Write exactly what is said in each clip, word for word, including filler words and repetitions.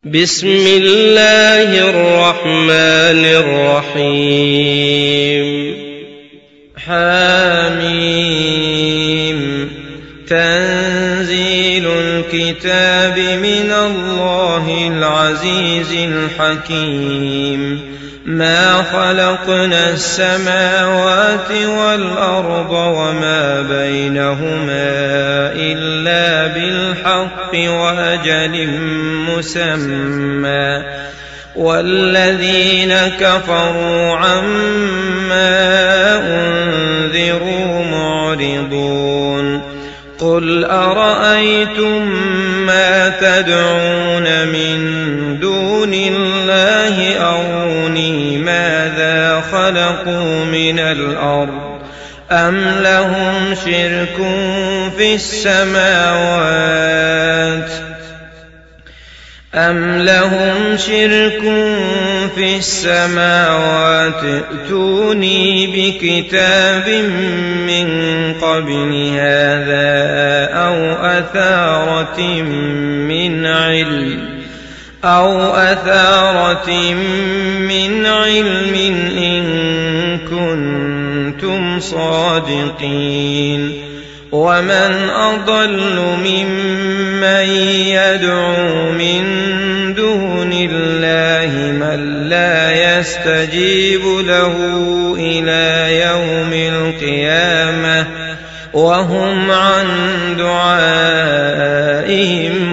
بسم الله الرحمن الرحيم حاميم تنزيل الكتاب من الله العزيز الحكيم ما خلقنا السماوات والأرض وما بينهما إلا بالحق وأجل مسمى والذين كفروا عما أنذروا معرضون قل أرأيتم ما تدعون من دون الله أروني ماذا خلقوا من الأرض أم لهم شرك في السماوات أم لهم شرك في السماوات ائتوني بكتاب من قبل هذا أو أثارة من علم أو أثارة من علم إن كنتم صادقين ومن أضل ممن يدعو من دون الله من لا يستجيب له إلى يوم القيامة وهم عن دعائهم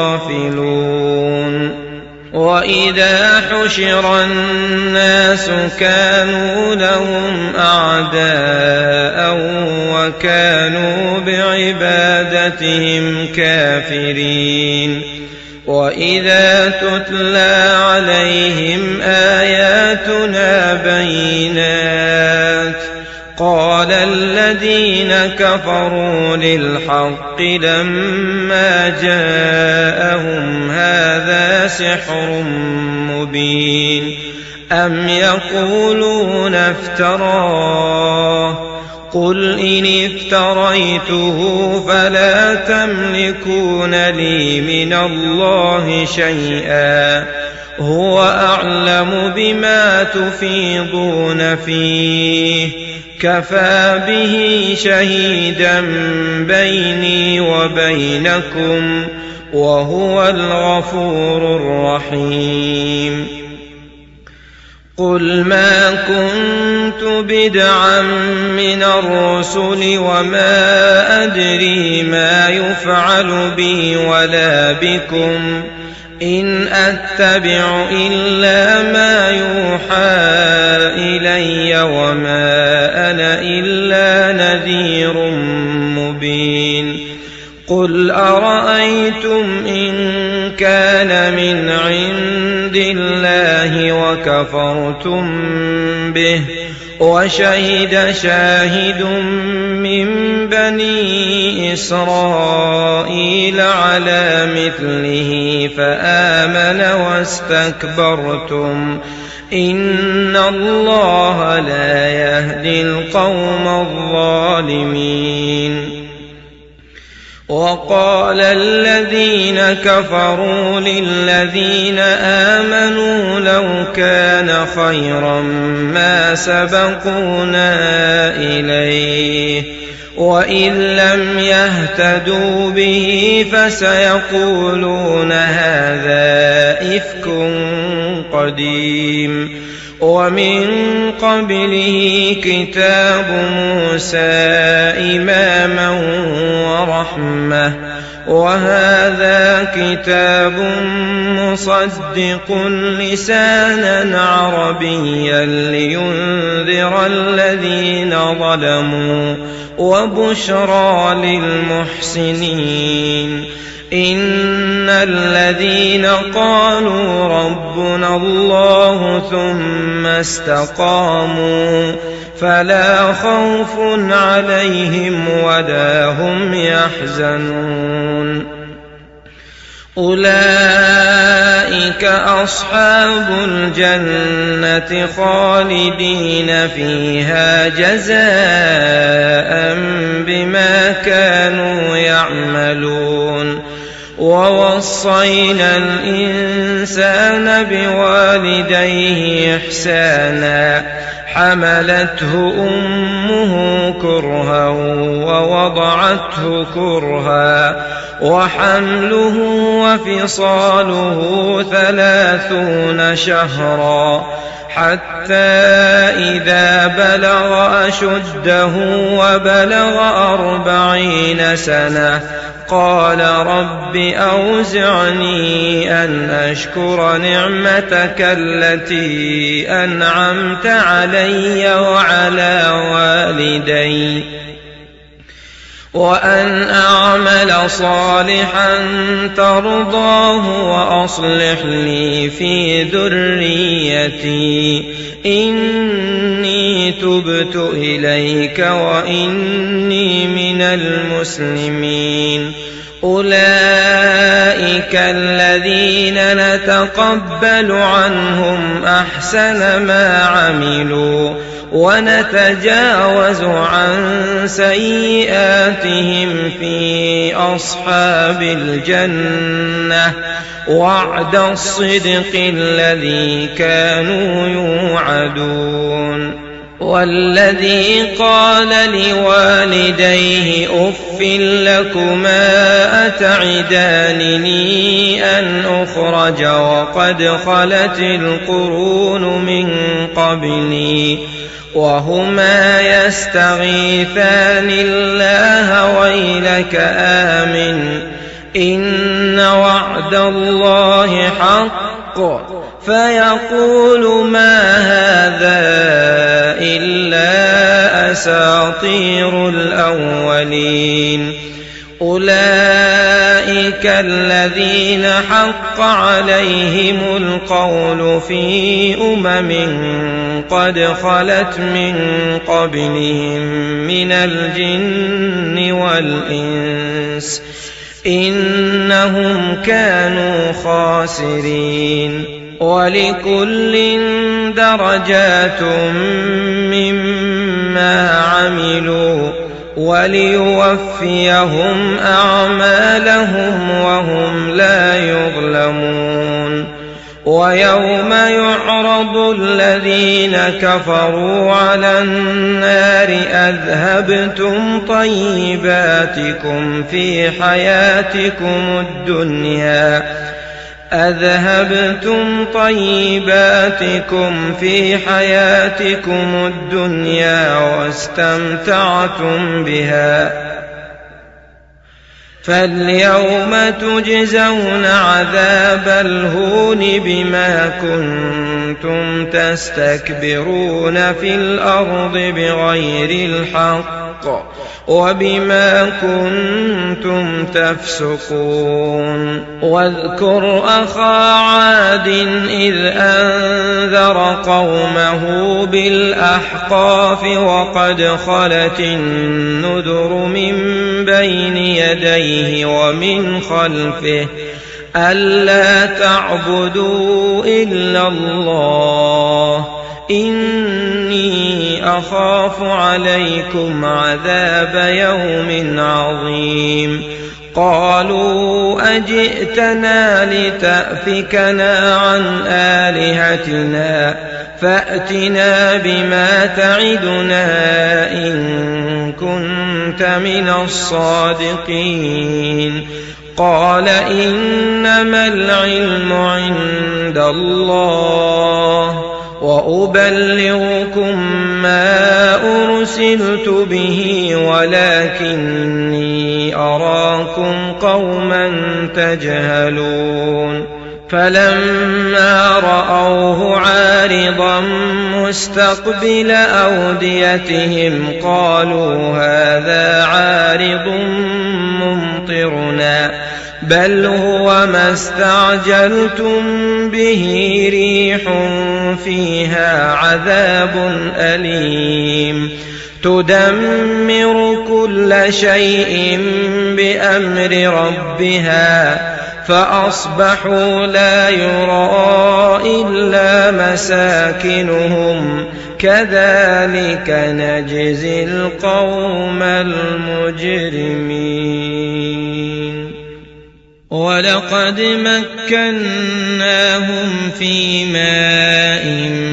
غافلون وإذا حشر الناس كانوا لهم أعداء وكانوا بعبادتهم كافرين وإذا تتلى عليهم آياتنا بينات قال الذين كفروا للحق لما جاءهم هذا سحر مبين أم يقولون افتراه قل إن افتريته فلا تملكون لي من الله شيئا هو أعلم بما تفيضون فيه كفى به شهيدا بيني وبينكم وهو الغفور الرحيم قل ما كنت بدعا من الرسل وما أدري ما يفعل بي ولا بكم إن أتبع إلا ما يوحى إلي وما أنا إلا نذير مبين قل أرأيتم إن كان من عند الله وكفرتم به وشهد شاهد من بني إسرائيل على مثله فآمن واستكبرتم إن الله لا يهدي القوم الظالمين وقال الذين كفروا للذين آمنوا لو كان خيرا ما سبقونا إليه وإن لم يهتدوا به فسيقولون هذا إفك قديم ومن قبله كتاب موسى إماما ورحمة وهذا كتاب مصدق لسانا عربيا لينذر الذين ظلموا وبشرى للمحسنين إن الذين قالوا ربنا الله ثم استقاموا فلا خوف عليهم ولا هم يحزنون أولئك أصحاب الجنة خالدين فيها جزاء بما كانوا يعملون ووصينا الإنسان الإنسان بوالديه إحسانا حملته أمه كرها ووضعته كرها وحمله وفصاله ثلاثون شهرا حتى إذا بلغ أشده وبلغ أربعين سنة قال رب أوزعني أن أشكر نعمتك التي أنعمت علي وعلى والدي وأن أعمل صالحا ترضاه وأصلح لي في ذريتي إني تبت إليك وإني من المسلمين. أولئك الذين نتقبل عنهم أحسن ما عملوا ونتجاوز عن سيئاتهم في أصحاب الجنة وعد الصدق الذي كانوا يوعدون. والذي قال لوالديه أف لكما أتعدانني أن أخرج وقد خلت القرون من قبلي وهما يستغيثان الله ويلك آمن إن وعد الله حق فيقول ما هذا إلا أساطير الأولين. أولئك الذين حق عليهم القول في أمم قد خلت من قبلهم من الجن والإنس إنهم كانوا خاسرين. ولكل درجات مما عملوا وليوفيهم أعمالهم وهم لا يظلمون. ويوم يعرض الذين كفروا على النار أذهبتم طيباتكم في حياتكم الدنيا أذهبتم طيباتكم في حياتكم الدنيا واستمتعتم بها فاليوم تجزون عذاب الهون بما كنتم تستكبرون في الأرض بغير الحق وبما كنتم تفسقون. واذكر أخا عاد إذ أنذر قومه بالأحقاف وقد خلت النذر من بين يديه ومن خلفه ألا تعبدوا إلا الله إني أخاف عليكم عذاب يوم عظيم. قالوا أجئتنا لتأفكنا عن آلهتنا فأتنا بما تعدنا إن كنت من الصادقين. قال إنما العلم عند الله وأبلغكم ما أرسلت به ولكني أراكم قوما تجهلون. فلما رأوه عارضا مستقبل أوديتهم قالوا هذا عارض ممطرنا بل هو ما استعجلتم به ريح فيها عذاب أليم تدمر كل شيء بأمر ربها فأصبحوا لا يرى إلا مساكنهم كذلك نجزي القوم المجرمين. ولقد مكناهم في ماء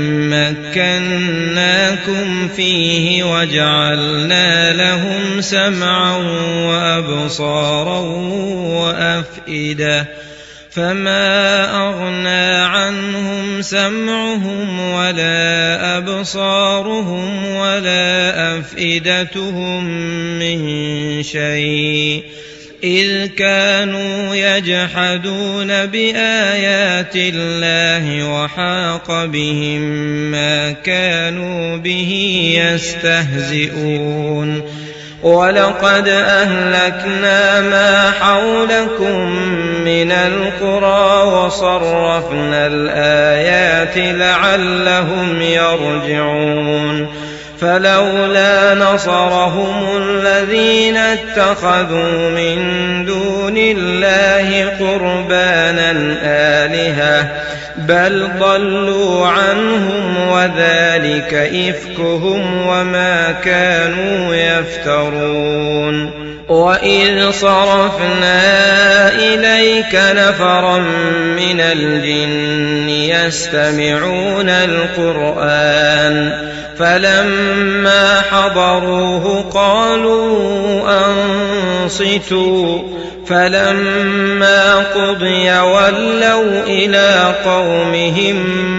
مكناكم فيه وجعلنا لهم سمعا وأبصارا وأفئدة فما أغنى عنهم سمعهم ولا أبصارهم ولا أفئدتهم من شيء إذ كانوا يجحدون بآيات الله وحاق بهم ما كانوا به يستهزئون ولقد أهلكنا ما حولكم من القرى وصرفنا الآيات لعلهم يرجعون فلولا نصرهم الذين اتخذوا من دون الله قربانا آلهة بل ضلوا عنهم وذلك إفكهم وما كانوا يفترون وإذ صرفنا إليك نفرا من الجن يستمعون القرآن فلما حضروه قالوا أنصتوا فلما قضي ولوا إلى قومهم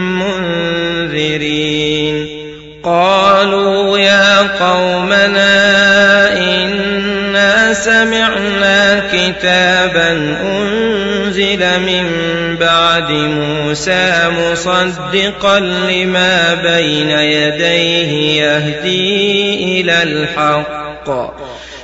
منذرين قالوا يا قومنا إنا سمعنا كتابا أنزل من بعد موسى مصدقا لما بين يديه يهدي إلى الحق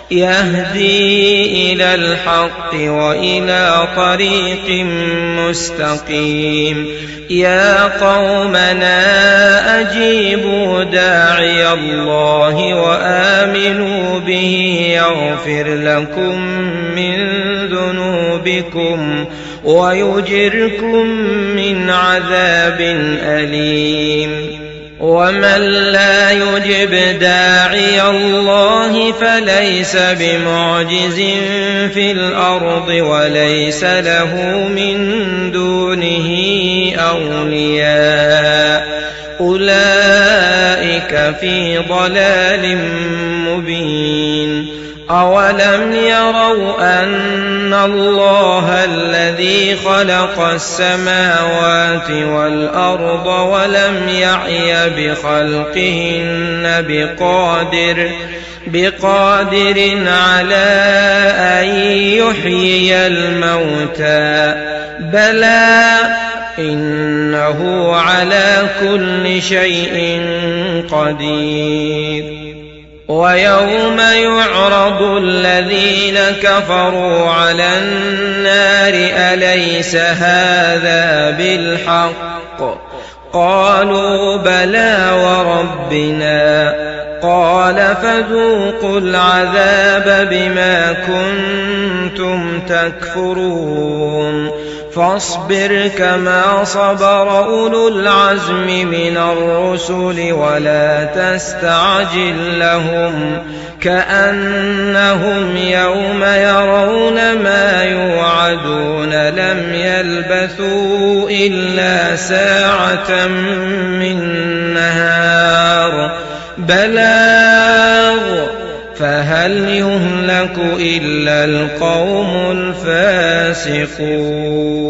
يهدي إلى الحق وإلى طريق مستقيم يا قومنا أجيبوا داعي الله وآمنوا به يغفر لكم من ذنوبكم ويجركم من عذاب أليم ومن لا يجب داعي الله فليس بمعجز في الأرض وليس له من دونه أولياء أولئك في ضلال مبين أولم يروا أن الله الذي خلق السماوات والأرض ولم يعي بخلقهن بقادر بقادر على أن يحيي الموتى بلى إنه على كل شيء قدير ويوم يعرض الذين كفروا على النار أليس هذا بالحق قالوا بلى وربنا قال فذوقوا العذاب بما كنتم تكفرون فاصبر كما صبر أولو العزم من الرسل ولا تستعجل لهم كأنهم يوم يرون ما يوعدون لم يلبثوا إلا ساعة من نهار بلاغ فهل يهلك إلا القوم الفاسقون